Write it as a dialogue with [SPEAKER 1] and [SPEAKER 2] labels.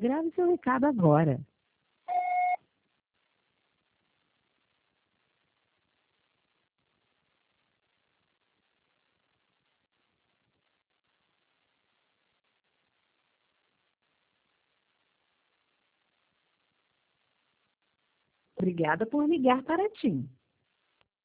[SPEAKER 1] Grave seu recado agora. Obrigada por ligar para a TIM.